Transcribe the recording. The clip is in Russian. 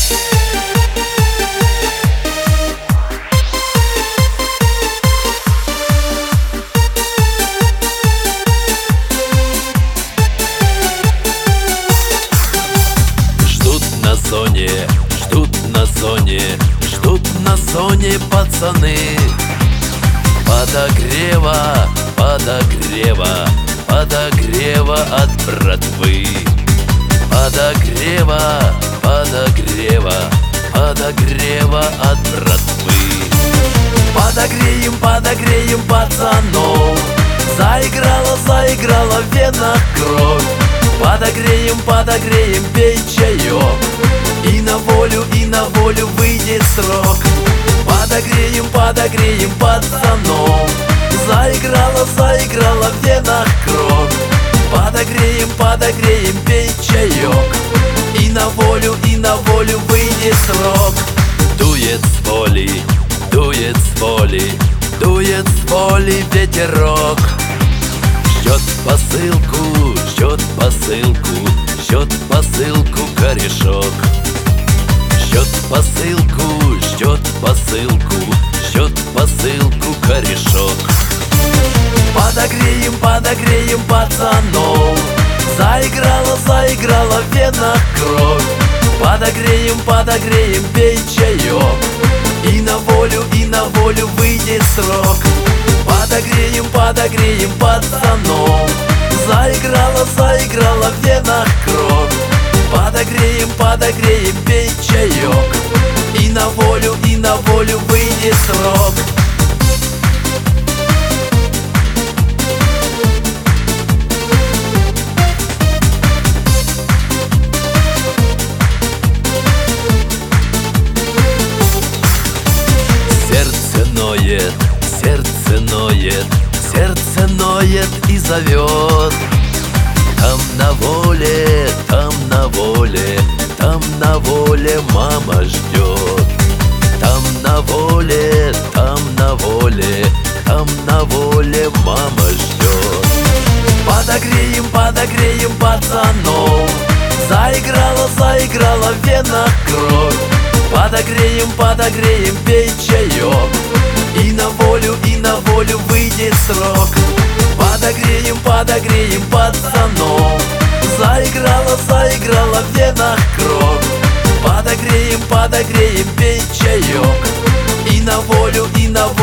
Ждут на зоне пацаны. Подогрева, подогрева, подогрева от братвы. Подогрева, подогрева, подогрева от братвы. Подогреем, подогреем пацанов. Заиграла, заиграла в венах кровь. Подогреем, подогреем, пей чаек. И на волю выйдет срок. Подогреем, подогреем пацанов. Заиграла, заиграла в венах кровь. Подогреем, подогреем, пей чаек. И на волю выйдет срок. Дует с воли, дует с воли, дует с воли ветерок. Ждет посылку, ждет посылку, ждет посылку корешок. Ждет посылку, ждет посылку, ждет посылку корешок. Подогреем, подогреем пацанов. Заиграла, заиграла в венах кровь. Подогреем, подогреем, пей чаек. И на волю выйдет срок. Подогреем, подогреем пацанов. Заиграла, заиграла в венах кровь. Подогреем, подогреем, пей чаек. И на волю выйдет срок. Сердце ноет, сердце ноет, сердце ноет и зовет. Там на воле, там на воле, там на воле мама ждет. Там на воле, там на воле, там на воле мама ждет. Подогреем, подогреем пацанов. Заиграла, заиграла в венах кровь. Подогреем, подогреем, пей чаек. И на волю выйдет срок. Подогреем, подогреем пацанов. Заиграла, заиграла в венах кровь. Подогреем, подогреем, пей чаек. И на волю